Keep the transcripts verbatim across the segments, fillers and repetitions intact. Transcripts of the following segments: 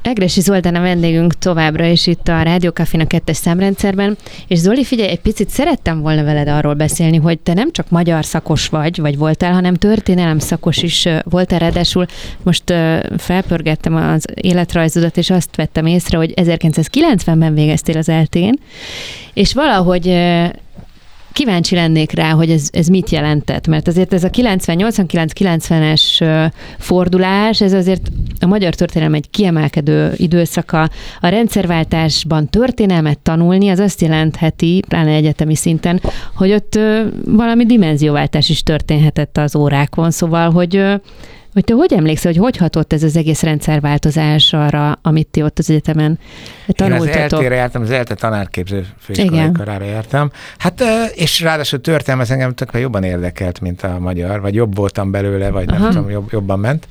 Egressy Zoltán a vendégünk továbbra is itt a Rádió Cafénak kettes számrendszerben, és Zoli, figyelj, egy picit szerettem volna veled arról beszélni, hogy te nem csak magyar szakos vagy, vagy voltál, hanem történelem szakos is voltál, ráadásul most uh, felpörgettem az életrajzodat, és azt vettem észre, hogy ezerkilencszázkilencvenben végeztél az eltén, és valahogy uh, kíváncsi lennék rá, hogy ez, ez mit jelentett, mert azért ez a kilencven, nyolcvankilenc kilencvenes fordulás, ez azért a magyar történelem egy kiemelkedő időszaka. A rendszerváltásban történelmet tanulni, az azt jelentheti, pláne egyetemi szinten, hogy ott valami dimenzióváltás is történhetett az órákon, szóval, hogy hogy te hogy emlékszel, hogy hogy hatott ez az egész rendszerváltozás arra, amit ti ott az egyetemen tanultatok? Én az eltére jártam, az ELTE tanárképző főiskolai karára jártam. Hát, és ráadásul történelem, ez engem tökre jobban érdekelt, mint a magyar, vagy jobb voltam belőle, vagy Aha. nem tudom, jobb, jobban ment.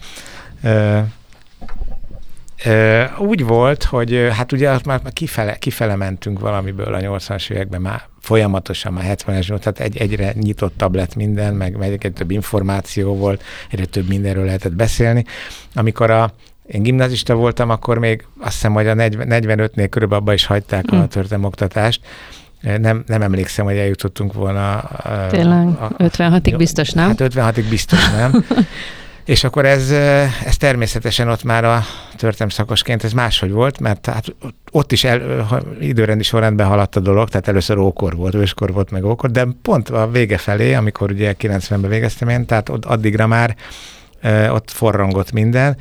Úgy volt, hogy hát ugye már kifele, kifele mentünk valamiből a nyolcvanas években, már folyamatosan, már hetvenes, tehát egy, egyre nyitottabb lett minden, meg egyre több információ volt, egyre több mindenről lehetett beszélni. Amikor a, én gimnazista voltam, akkor még azt hiszem, hogy a negyvenötnél körülbelül abba is hagyták mm. a történelmoktatást. Nem, nem emlékszem, hogy eljutottunk volna. Tényleg, ötvenhatig biztos nem? Hát ötvenhatig biztos nem. És akkor ez, ez természetesen ott már a történelem szakosként ez máshogy volt, mert hát ott is el, időrendi sorrendben haladt a dolog, tehát először ókor volt, őskor volt, meg ókor, de pont a vége felé, amikor ugye kilencvenben végeztem én, tehát addigra már ott forrongott minden.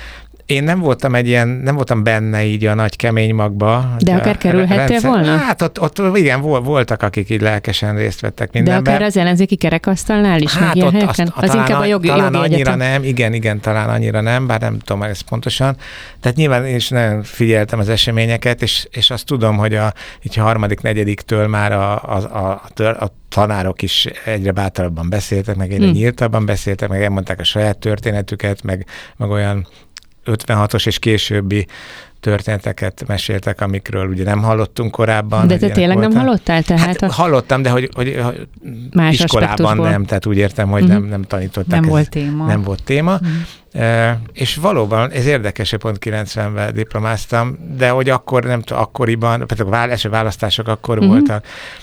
Én nem voltam egy ilyen, nem voltam benne így a nagy kemény magba. De akár kerülhettél rendszer, volna? Hát ott, ott igen, voltak, akik így lelkesen részt vettek mindenben. De akár az ellenzéki kerekasztalnál is, hát meg ilyen helyeken? Az talán, inkább a jogi, talán jogi annyira egyetem. nem, igen, igen, talán annyira nem, bár nem tudom ezt pontosan. Tehát nyilván én is nagyon figyeltem az eseményeket, és, és azt tudom, hogy a, így a harmadik, negyediktől már a, a, a, a, a tanárok is egyre bátrabban beszéltek, meg egyre hmm. nyíltabban beszéltek, meg elmondták a saját történetüket, meg, meg olyan ötvenhatos és későbbi történeteket meséltek, amikről ugye nem hallottunk korábban. De te tényleg voltam. Nem hallottál? Tehát hát a... Hallottam, de hogy, hogy más iskolában nem, tehát úgy értem, hogy uh-huh. nem, nem tanították. Nem ez, volt téma. Nem volt téma. Uh-huh. E, és valóban, ez érdekes, hogy pont kilencvenben diplomáztam, de hogy akkor, nem tudom, akkoriban, például a választások akkor uh-huh. voltak.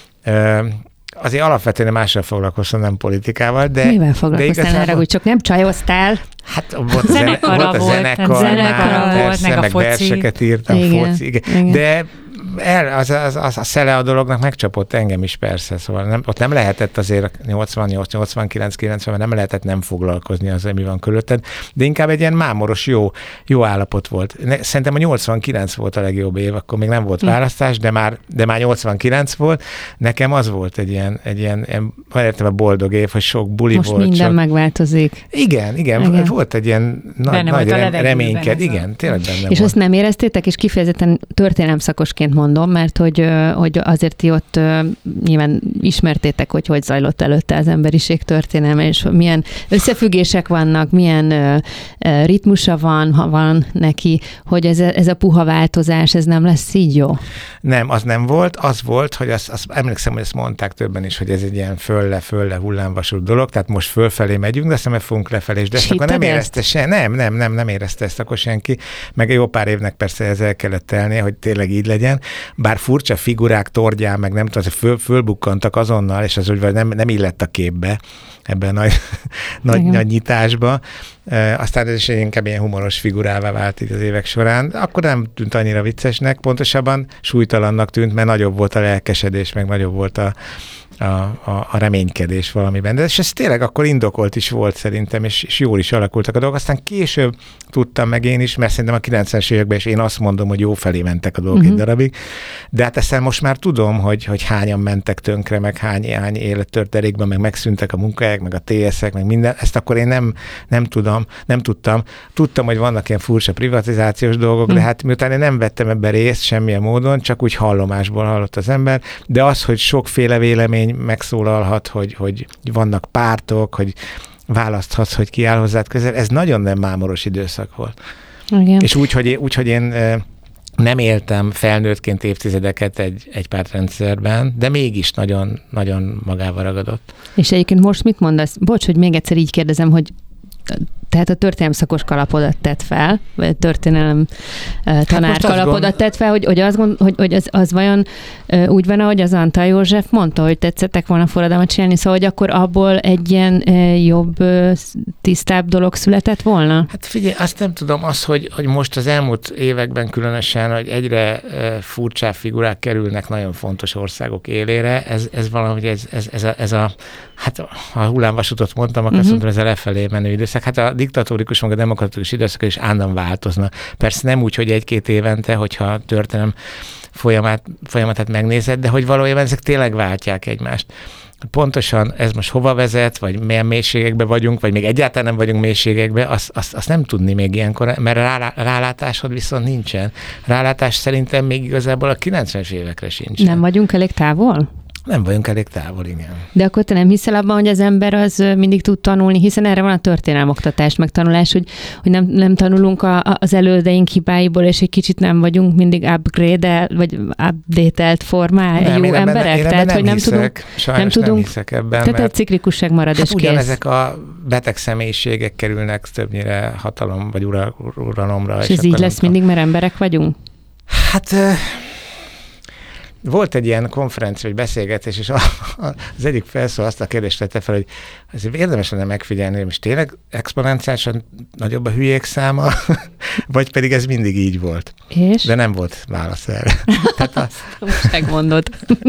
E, azért alapvetően mással foglalkoztam, nem politikával, de... Mivel foglalkoztál, igazából... hogy csak nem csajoztál? Hát volt a, zene, volt a zenekar, zenekar már, volt, persze, meg a meg foci. verseket írtam, igen, foci, igen. Igen. De el, az, az, az, a szele a dolognak megcsapott engem is persze, szóval nem, ott nem lehetett azért nyolcvannyolc nyolcvankilenc kilencvenben nem lehetett nem foglalkozni azzal, mi van körülötted, de inkább egy ilyen mámoros jó, jó állapot volt. Szerintem a nyolcvankilenc volt a legjobb év, akkor még nem volt választás, de már, de már nyolcvankilenc volt. Nekem az volt egy ilyen, egy ilyen, ilyen értem a boldog év, hogy sok buli most volt. Most minden sok... megváltozik. Igen, igen, igen, volt egy ilyen nagy, nagy rem, reményked. Igen, tényleg benne És volt. azt nem éreztétek, és kifejezetten történelemszakosként mondom, mert hogy, hogy azért ti ott nyilván ismertétek, hogy hogy zajlott előtte az emberiség történelme, és milyen összefüggések vannak, milyen ritmusa van, ha van neki, hogy ez a, ez a puha változás, ez nem lesz így jó? Nem, az nem volt. Az volt, hogy azt, azt emlékszem, hogy ezt mondták többen is, hogy ez egy ilyen fölle-fölle hullámvasút dolog, tehát most fölfelé megyünk, de aztán meg fogunk lefelé, és de ezt akkor nem érezte se, nem, nem, nem, nem érezte ezt akkor senki, meg jó pár évnek persze ezzel kellett telnie, hogy tényleg így legyen, bár furcsa figurák, tordján, meg nem tudom, föl, fölbukkantak azonnal, és az úgy nem, nem illett a képbe, ebben a nagy, nagy, nagy nyitásba. E, aztán ez is inkább ilyen humoros figurává vált így az évek során. Akkor nem tűnt annyira viccesnek, pontosabban súlytalannak tűnt, mert nagyobb volt a lelkesedés, meg nagyobb volt a, a, a, a reménykedés valamiben. De ez tényleg akkor indokolt is volt szerintem, és, és jól is alakultak a dolgok. Aztán később tudtam meg én is, mert szerintem a kilencvenes években is én azt mondom, hogy jó felé mentek a dolgok uh-huh. egy darabig. De hát ezt most már tudom, hogy, hogy hányan mentek tönkre, meg hány, hány élet tört derékban, meg megszűntek a munkahelyek, meg a té eszek, meg minden. Ezt akkor én nem, nem tudom, nem tudtam. Tudtam, hogy vannak ilyen furcsa privatizációs dolgok, uh-huh. de hát miután én nem vettem ebben részt semmilyen módon, csak úgy hallomásból hallott az ember, de az, hogy sokféle vélemény megszólalhat, hogy, hogy vannak pártok, hogy választhatsz, hogy ki áll hozzád közel, ez nagyon nem mámoros időszak volt. Igen. És úgy, hogy, úgy, hogy én nem éltem felnőttként évtizedeket egy, egy pártrendszerben, de mégis nagyon, nagyon magával ragadott. És egyébként most mit mondasz? Bocs, hogy még egyszer így kérdezem, hogy tehát a történelem szakos kalapodat tett fel, vagy a történelem tanár hát kalapodat gond... tett fel, hogy, hogy, az, gond, hogy, hogy az, az vajon úgy van, ahogy az Antal József mondta, hogy tetszettek volna forradalmat csinálni, szóval, hogy akkor abból egy ilyen jobb, tisztább dolog született volna? Hát figyelj, azt nem tudom, az, hogy, hogy most az elmúlt években különösen, hogy egyre furcsább figurák kerülnek nagyon fontos országok élére, ez, ez valahogy ez, ez, ez, a, ez a, hát ha hullámvasútot mondtam, akkor uh-huh. azt mondom, ez a lefelé menő időszak. Hát a diktatórikus, meg a demokratikus időszak is állandóan változna. Persze nem úgy, hogy egy-két évente, hogyha a történelem folyamat, folyamatát megnézed, de hogy valójában ezek tényleg váltják egymást. Pontosan ez most hova vezet, vagy milyen mélységekben vagyunk, vagy még egyáltalán nem vagyunk mélységekben, azt, azt, azt nem tudni még ilyenkor, mert rá, rálátásod viszont nincsen. Rálátás szerintem még igazából a kilencvenes évekre sincsen. Nem vagyunk elég távol? Nem vagyunk elég távol, igen. De akkor te nem hiszel abban, hogy az ember az mindig tud tanulni, hiszen erre van a történelmoktatás, meg tanulás, hogy, hogy nem, nem tanulunk a, az elődeink hibáiból, és egy kicsit nem vagyunk mindig upgrade vagy update-elt formál jó emberek. Én Tehát, nem hogy nem hiszek, tudunk, sajnos nem, tudunk, nem hiszek ebben. Tehát egy ciklikusság marad, hát és ugyan kész. Ezek a beteg személyiségek kerülnek többnyire hatalom vagy ura, uralomra. És, és ez így lesz tudom. Mindig, mert emberek vagyunk? Hát... Volt egy ilyen konferencia, vagy beszélgetés, és az egyik felszól azt a kérdést tette fel, hogy azért érdemes lenne megfigyelni, hogy most tényleg exponenciálisan nagyobb a hülyék száma, vagy pedig ez mindig így volt. És? De nem volt válasz erre. Tehát azt... Most megmondod.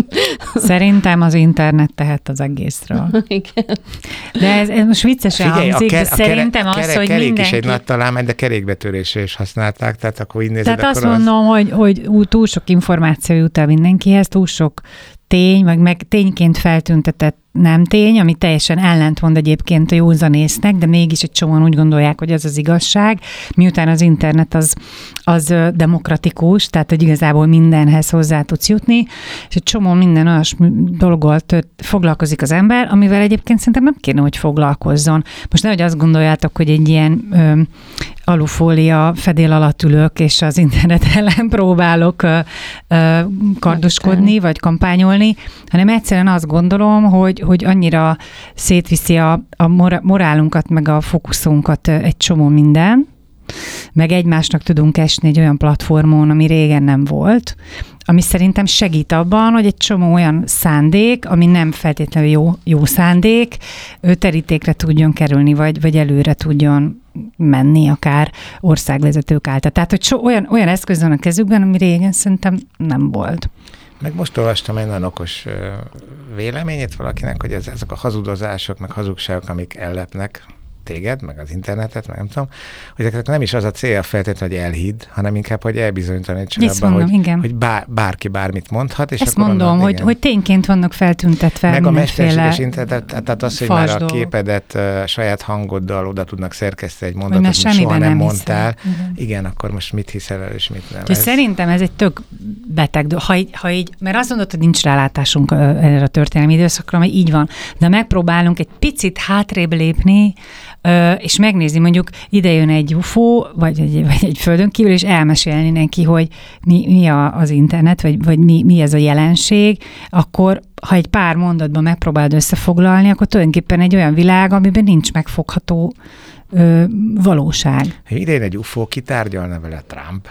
Szerintem az internet tehet az egészről. Igen. De ez, ez most viccesen Figyelj, hangzik, a de ke- szerintem a kere- az, kere- hogy kerék mindenki... is egy nagy találmány, de kerékbetörésre is használták, tehát akkor így nézed, Tehát akkor azt mondom, az... hogy, hogy túl sok információ jut el mindenkihez, túl sok tény, meg, meg tényként feltüntetett nem tény, ami teljesen ellentmond egyébként a józanésznek, de mégis egy csomóan úgy gondolják, hogy ez az igazság, miután az internet az, az demokratikus, tehát hogy igazából mindenhez hozzá tudsz jutni, és egy csomó minden olyas dologgal tört, foglalkozik az ember, amivel egyébként szerintem nem kéne, hogy foglalkozzon. Most nehogy azt gondoljátok, hogy egy ilyen ö, alufólia fedél alatt ülök, és az internet ellen próbálok ö, ö, kardoskodni, vagy kampányolni, hanem egyszerűen azt gondolom, hogy hogy annyira szétviszi a, a morálunkat, meg a fókuszunkat egy csomó minden, meg egymásnak tudunk esni egy olyan platformon, ami régen nem volt, ami szerintem segít abban, hogy egy csomó olyan szándék, ami nem feltétlenül jó, jó szándék, ő terítékre tudjon kerülni, vagy, vagy előre tudjon menni akár országvezetők által. Tehát, hogy so, olyan, olyan eszköz van a kezükben, ami régen szerintem nem volt. Meg most olvastam egy nagyon okos véleményét valakinek, hogy ez, ezek a hazudozások, meg hazugságok, amik ellepnek téged, meg az internetet, meg nem tudom, hogy ezeknek nem is az a célja feltétlenül, hogy elhidd, hanem inkább, hogy elbizonytalanítson abban, mondom, hogy, igen. hogy bár, bárki bármit mondhat. És ezt akkor mondom, onnan, hogy, hogy tényként vannak feltüntetve meg a mindenféle mesterséges internet, tehát az, hogy már a képedet uh, saját hangoddal oda tudnak szerkeszteni egy mondatot, amit soha nem mondtál. Igen. igen, akkor most mit hiszel el, és mit nem. Ez... Szerintem ez egy tök beteg, ha így, ha így, mert azt mondod, hogy nincs rálátásunk erre a történelmi időszakra, mert így van, de megpróbálunk egy picit hátrébb lépni, és megnézni, mondjuk ide jön egy ufó, vagy egy, vagy egy földön kívül, és elmesélni neki, hogy mi, mi a, az internet, vagy, vagy mi, mi ez a jelenség, akkor ha egy pár mondatban megpróbálod összefoglalni, akkor tulajdonképpen egy olyan világ, amiben nincs megfogható ö, valóság. Ha idején egy ufó, kitárgyalna vele Trump?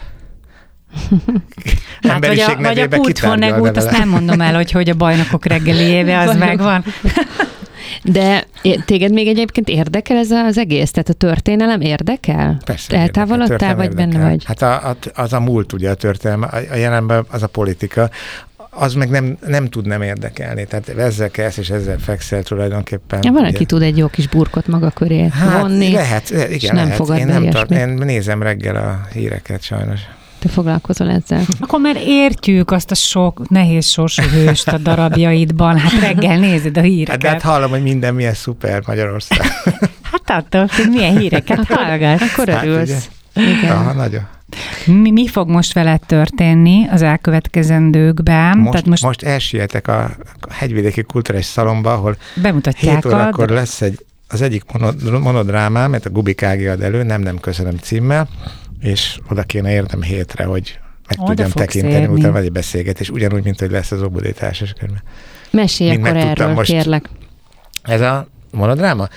Hát vagy a, vagy a Kurt Vonnegut, azt nem mondom el, hogy, hogy a bajnokok reggeliébe az megvan. De téged még egyébként érdekel ez az egész? Tehát a történelem érdekel? Persze. Eltávolodtál, vagy érdekel. Benne vagy? Hát a, a, az a múlt, ugye a történelem, a jelenben az a politika, az meg nem, nem tud nem érdekelni. Tehát ezzel kezd, és ezzel fekszel tulajdonképpen. Ja, van, aki tud egy jó kis burkot maga köré hát, vonni, lehet, igen, és nem lehet. fogad én be nem tart, én nézem reggel a híreket sajnos. Te foglalkozol ezzel? Akkor már értjük azt a sok nehéz sorsú hőst a darabjaidban. Hát reggel nézed a híreket. Hát, hát hallom, hogy minden milyen szuper Magyarország. Hát attól, hogy milyen híreket hallgatsz. Akkor örülsz. Hát, aha, nagyon. Mi, mi fog most veled történni az elkövetkezendőkben? Most, Tehát most... most elsietek a Hegyvidéki Kulturális Szalomba, ahol bemutatják hét órakor lesz egy, az egyik monodrámám, mert a Gubik Ági ad elő, Nem, nem köszönöm címmel, és oda kéne értem hétre, hogy meg oda tudjam tekinteni, érni. Utána vagy egy beszélgetés, ugyanúgy, mint hogy lesz az Óbudai Társas Körben. Mesélj akkor erről, most. Kérlek. Ez a monodráma?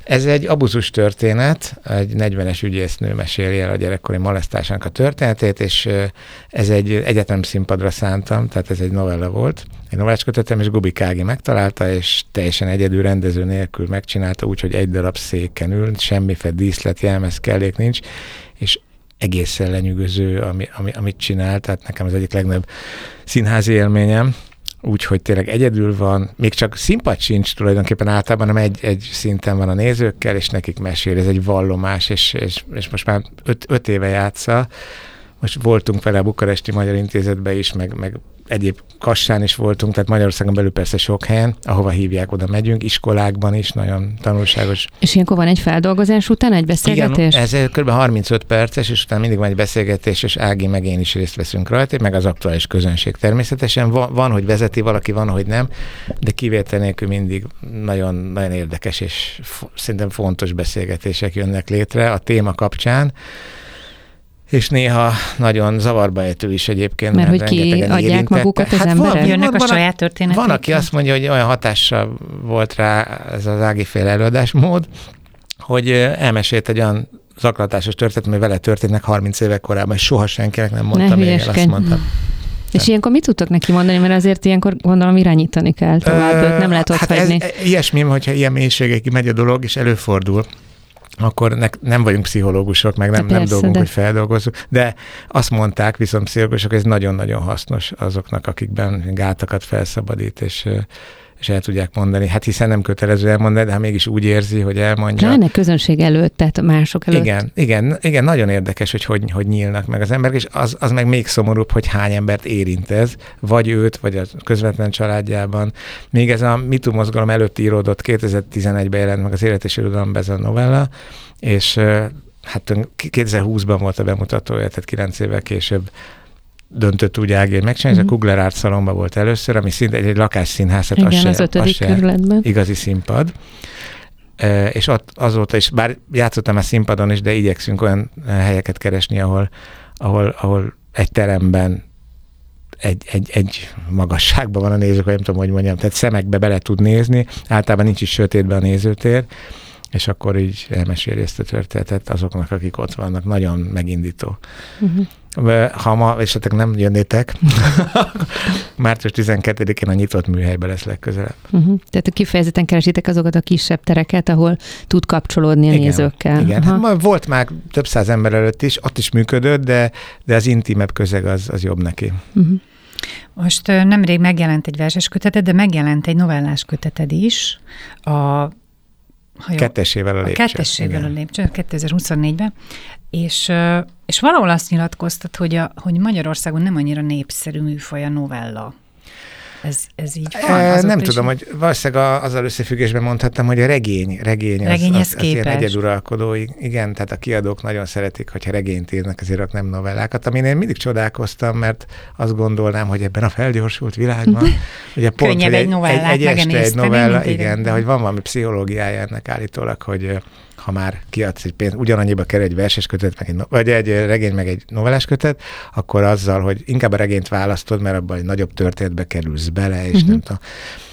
Ez egy abuzus történet, egy negyvenes ügyésznő meséli el a gyerekkori molesztásának a történetét, és ez egy egyetem színpadra szántam, tehát ez egy novella volt, egy novellás kötetem, és Gubi Kági megtalálta, és teljesen egyedül rendező nélkül megcsinálta, úgyhogy egy darab széken ül, semmiféle díszlet, jelmez, kellék nincs, és egészen lenyűgöző, ami, ami, amit csinál, tehát nekem az egyik legnagyobb színházi élményem, úgyhogy tényleg egyedül van, még csak színpad sincs tulajdonképpen általában, hanem egy, egy szinten van a nézőkkel, és nekik mesél, ez egy vallomás, és, és, és most már öt, öt éve játsza. Most voltunk vele a Bukaresti Magyar Intézetben is, meg, meg egyéb Kassán is voltunk, tehát Magyarországon belül persze sok helyen, ahova hívják, oda megyünk, iskolákban is, nagyon tanulságos. És ilyenkor van egy feldolgozás után egy beszélgetés? Igen, ez kb. harmincöt perces, és utána mindig van egy beszélgetés, és Ági meg én is részt veszünk rajta, meg az aktuális közönség természetesen. Van, van, hogy vezeti valaki, van, hogy nem, de kivétel nélkül mindig nagyon, nagyon érdekes és f- szerintem fontos beszélgetések jönnek létre a téma kapcsán. És néha nagyon zavarba ejtő is egyébként. Mert, mert hogy ki adják magukat az hát emberek? Van, jönnek van, a saját történetek. Van, aki azt mondja, hogy olyan hatással volt rá ez az Ági-féle előadásmód, hogy elmesélt egy olyan zaklatásos történet, ami vele történnek harminc évek korábban, és soha senkinek nem mondta még el, azt mondtam. És ilyenkor mit tudtok neki mondani, mert azért ilyenkor gondolom irányítani kell tovább, őt nem lehet ott hát hagyni. Ez, ilyesmi, hogyha ilyen mélységekig megy a dolog, és előfordul, akkor ne, nem vagyunk pszichológusok, meg nem, persze, nem dolgunk, de... hogy feldolgozzuk, de azt mondták viszont pszichológusok, hogy ez nagyon-nagyon hasznos azoknak, akikben gátakat felszabadít, és, és el tudják mondani. Hát hiszen nem kötelező elmondani, de ha mégis úgy érzi, hogy elmondja. Pláne közönség előtt, tehát mások előtt. Igen, igen, igen, nagyon érdekes, hogy hogy, hogy nyílnak meg az emberek, és az, az meg még szomorúbb, hogy hány embert érint ez, vagy őt, vagy a közvetlen családjában. Még ez a MeToo mozgalom előtt íródott, kétezer-tizenegyben jelent meg az Élet és Irodalomban ez a novella, és hát kétezer-húszban volt a bemutatója, tehát kilenc évvel később döntött úgy Ági, hogy megcsinálni, uh-huh. ez a Kugler Art Szalonban volt először, ami szinte egy, egy lakásszínház, igen, az, az ötödik kerületben. Igazi színpad. E, és ott azóta is, bár játszottam a színpadon is, de igyekszünk olyan helyeket keresni, ahol, ahol, ahol egy teremben egy, egy, egy magasságban van a nézők, vagy nem tudom, hogy mondjam, tehát szemekbe bele tud nézni, általában nincs is sötétben a nézőtér, és akkor így elmeséli ezt a történetet azoknak, akik ott vannak. Nagyon megindító. Uh-huh. Ha ma esetleg nem jönnétek, március tizenkettedikén a nyitott műhelyben lesz legközelebb. Uh-huh. Tehát kifejezetten keresitek azokat a kisebb tereket, ahol tud kapcsolódni a igen, nézőkkel. Igen, hát volt már több száz ember előtt is, ott is működött, de, de az intimebb közeg az, az jobb neki. Uh-huh. Most nemrég megjelent egy verses köteted, de megjelent egy novellás köteted is, a Kettesével a lépcső. A kettesével a lépcső, kétezer-huszonnégyben. És, és valahol azt nyilatkoztat, hogy, a, hogy Magyarországon nem annyira népszerű műfaj a novella. Ez, ez így van? E, nem tudom, hogy valószínűleg azzal összefüggésben mondhattam, hogy a regény, regény az, az, az, az ilyen egyeduralkodó. Igen, tehát a kiadók nagyon szeretik, hogyha regényt írnak, azért nem novellákat, amin én mindig csodálkoztam, mert azt gondolnám, hogy ebben a felgyorsult világban, ugye pont, könnyebb egy, egy novellát egy, egy este egy novella, igen, de egy. hogy van valami pszichológiája ennek állítólag, hogy ha már kiadsz egy pénzt, ugyanannyiba kerül egy verses kötet, meg egy, vagy egy regény, meg egy novellás kötet, akkor azzal, hogy inkább a regényt választod, mert abban egy nagyobb történetbe kerülsz bele, és uh-huh. nem tudom.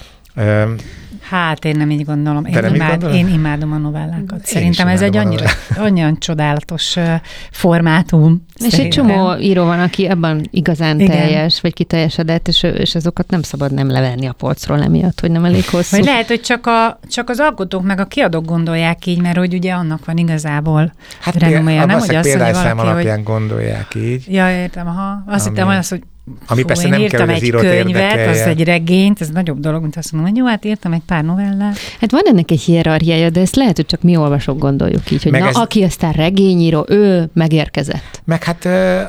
Ö, hát én nem így gondolom. Én, imád, én imádom a novellákat. Én Szerintem ez egy annyira, olyan csodálatos formátum. És szerintem. Egy csomó író van, aki ebben igazán igen. teljes, vagy kiteljesedett, és, és azokat nem szabad nem levenni a polcról emiatt, hogy nem elég hosszú. Vagy lehet, hogy csak, a, csak az alkotók meg a kiadók gondolják így, mert hogy ugye annak van igazából hát renoméja. Nem, hogy azt mondja valaki, alapján hogy... gondolják így. Ja, értem, aha. Azt hittem, hogy az, hogy ami Fú, persze én nem írtam kell, egy könyvet, az egy regényt, ez nagyobb dolog, mint azt mondom, hogy jó, hát írtam egy pár novellát. Hát van ennek egy hierarchiája, de ezt lehet, hogy csak mi olvasók gondoljuk így, hogy meg na, ez... aki aztán regényíró, ő megérkezett. Meg hát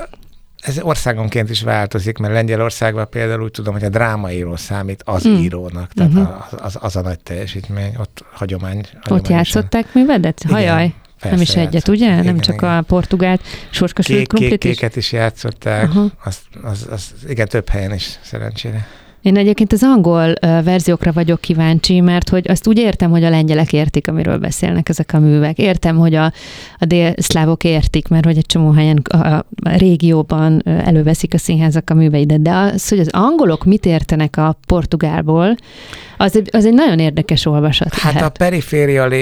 ez országonként is változik, mert Lengyelországban például úgy tudom, hogy a drámaíró számít az mm. írónak, tehát uh-huh. az, az, az a nagy teljesítmény, ott hagyomány. Ott játszották művedet? Hajaj. Persze, nem is egyet, játszották. Ugye? Igen, nem csak igen. a portugált sorskasült krumplit is? Kéket is játszották, az, az, az, igen, több helyen is szerencsére. Én egyébként az angol uh, verziókra vagyok kíváncsi, mert hogy azt úgy értem, hogy a lengyelek értik, amiről beszélnek ezek a művek. Értem, hogy a, a délszlávok értik, mert hogy egy csomó helyen a, a régióban uh, előveszik a színházak a műveidet, de az, hogy az angolok mit értenek a portugálból, az egy, az egy nagyon érdekes olvasat Hát lehet. a periféria lét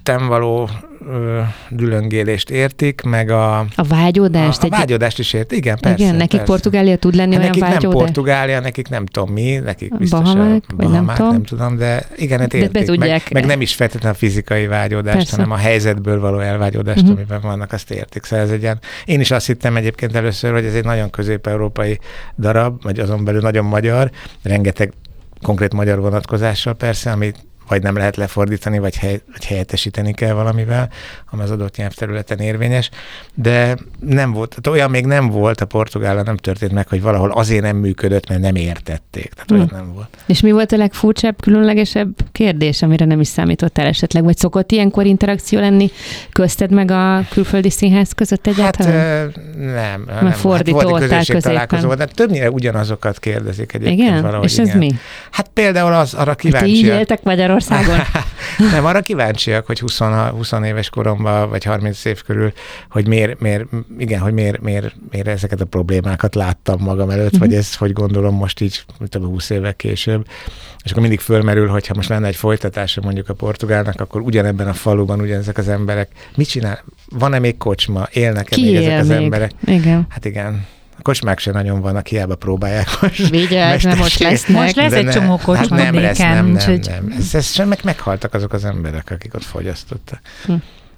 előttem való ö, dülöngélést értik, meg a... A vágyódást? A, a vágyódást is értik, igen, persze. Igen, nekik persze. Portugália tud lenni hát olyan vágyódás? Nekik nem Portugália, nekik nem tudom mi, nekik biztos Bahamák, a vagy Bahamák, nem, nem tudom, de igen, hát értik. De meg, meg nem is feltétlenül a fizikai vágyódást, persze. hanem a helyzetből való elvágyódást, uh-huh. amiben vannak, azt értik. Szóval ez egy ilyen... Én is azt hittem egyébként először, hogy ez egy nagyon közép-európai darab, vagy azon belül nagyon magyar, rengeteg konkrét magyar vonatkozással persze, amit vagy nem lehet lefordítani, vagy, hely, vagy helyettesíteni kell valamivel, ami az adott nyelvterületen érvényes, de nem volt, olyan még nem volt, a portugállal nem történt meg, hogy valahol azért nem működött, mert nem értették. Tehát olyan hmm. nem volt. És mi volt a legfurcsább, különlegesebb kérdés, amire nem is számítottál esetleg? Vagy szokott ilyenkor interakció lenni közted meg a külföldi színház között egyáltalán? Hát nem. Mert nem. fordító hát voltál középen. De többnyire ugyanazokat kérdezik egyébként. Igen? Valahogy, És ez igen. mi? Hát például az, arra kíváncsiak. Ti így éltek Magyarországon? Nem, arra kíváncsiak, hogy húsz, húsz éves koromban, vagy harminc év körül, hogy miért, miért igen, hogy miért, miért, miért ezeket a problémákat láttam magam előtt, uh-huh. vagy ezt hogy gondolom most így, tudom, húsz évek később. És akkor mindig fölmerül, hogyha most lenne egy folytatása mondjuk a portugálnak, akkor ugyanebben a faluban ugyanezek az emberek, mit csinál? Van-e még kocsma? Élnek-e még ezek az még? emberek? Igen. Hát igen. A kocsmák sem nagyon vannak, hiába próbálják most. Vigyázz, mert most lesznek. Most lesz egy csomó kocsma. Hát nem lesz, nem, nem, nem. Ez, ez sem meg meghaltak azok az emberek, akik ott fogyasztottak. Hm.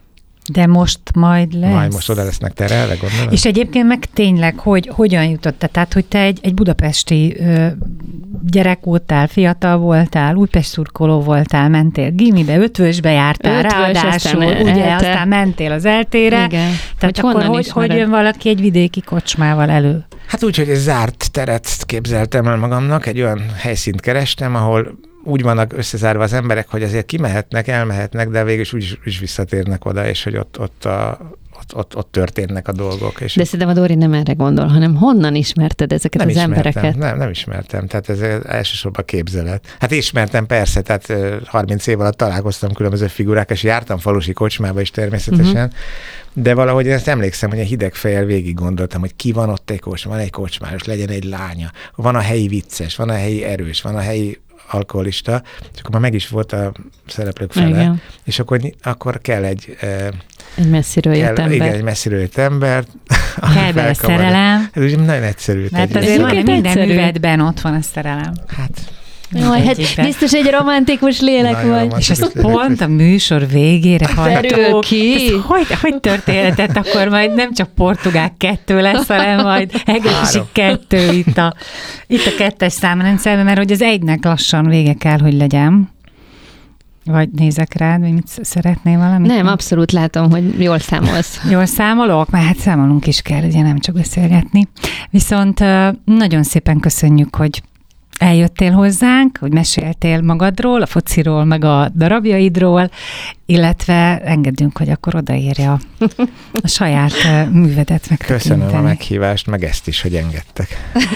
De most majd lesz. Majd most oda lesznek terelve, gondolod? És egyébként meg tényleg, hogy hogyan jutottál? Tehát, hogy te egy, egy budapesti ö, gyerek voltál, fiatal voltál, Újpest szurkoló voltál, mentél gimibe, ötvösbe jártál, Ötvös, ráadásul, aztán ugye, elte. aztán mentél az eltére. Igen. Tehát hogy akkor hogy, hogy jön valaki egy vidéki kocsmával elő? Hát úgy, hogy egy zárt teret képzeltem el magamnak, egy olyan helyszínt kerestem, ahol úgy vannak összezárva az emberek, hogy azért kimehetnek, elmehetnek, de végül is úgy is, is visszatérnek oda, és hogy ott, ott, a, ott, ott, ott történnek a dolgok. És de szerintem a Dóri nem erre gondol, hanem honnan ismerted ezeket nem az ismertem, embereket? Nem, nem ismertem, tehát ez elsősorban képzelet. Hát ismertem persze, tehát harminc év alatt találkoztam különböző figurák, és jártam falusi kocsmába is természetesen, uh-huh. de valahogy én ezt emlékszem, hogy a hideg fejjel végig gondoltam, hogy ki van ott egy kocsma, van egy kocsmáros, legyen egy lánya, van a helyi vicces, van a helyi erős, van a helyi alkoholista, és akkor már meg is volt a szereplők fele, igen. és akkor, akkor kell egy... Egy messziről jött ember. Igen, egy messziről jött ember. Kell be a szerelem. Ez ugye nagyon egyszerű. Mert azért van, minden művetben ott van a szerelem. Hát... Jaj, hát biztos egy romantikus lélek nagyon vagy. Romantikus és azt pont a műsor végére hallgató. ki. Hogy, hogy történhetett? Akkor majd nem csak Portugál kettő lesz, hanem majd Egressy kettő itt a, itt a kettes számrendszerben, mert hogy az egynek lassan vége kell, hogy legyen. Vagy nézek rád, vagy mit szeretnél valamit? Nem, abszolút látom, hogy jól számolsz. Jól számolok? Mert hát számolunk is kell, ugye nem csak beszélgetni. Viszont nagyon szépen köszönjük, hogy eljöttél hozzánk, hogy meséltél magadról, a fociról, meg a darabjaidról, illetve engedünk, hogy akkor odaírja a, a saját művedet megtekinteni. Köszönöm a meghívást, meg ezt is, hogy engedtek.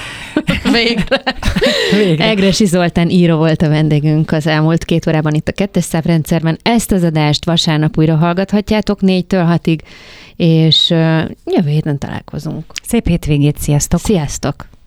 Végre. Végre. Egressy Zoltán író volt a vendégünk az elmúlt két órában itt a kettes számrendszerben. Ezt az adást vasárnap újra hallgathatjátok négytől hatig, és jövő héten találkozunk. Szép hétvégét, sziasztok! Sziasztok!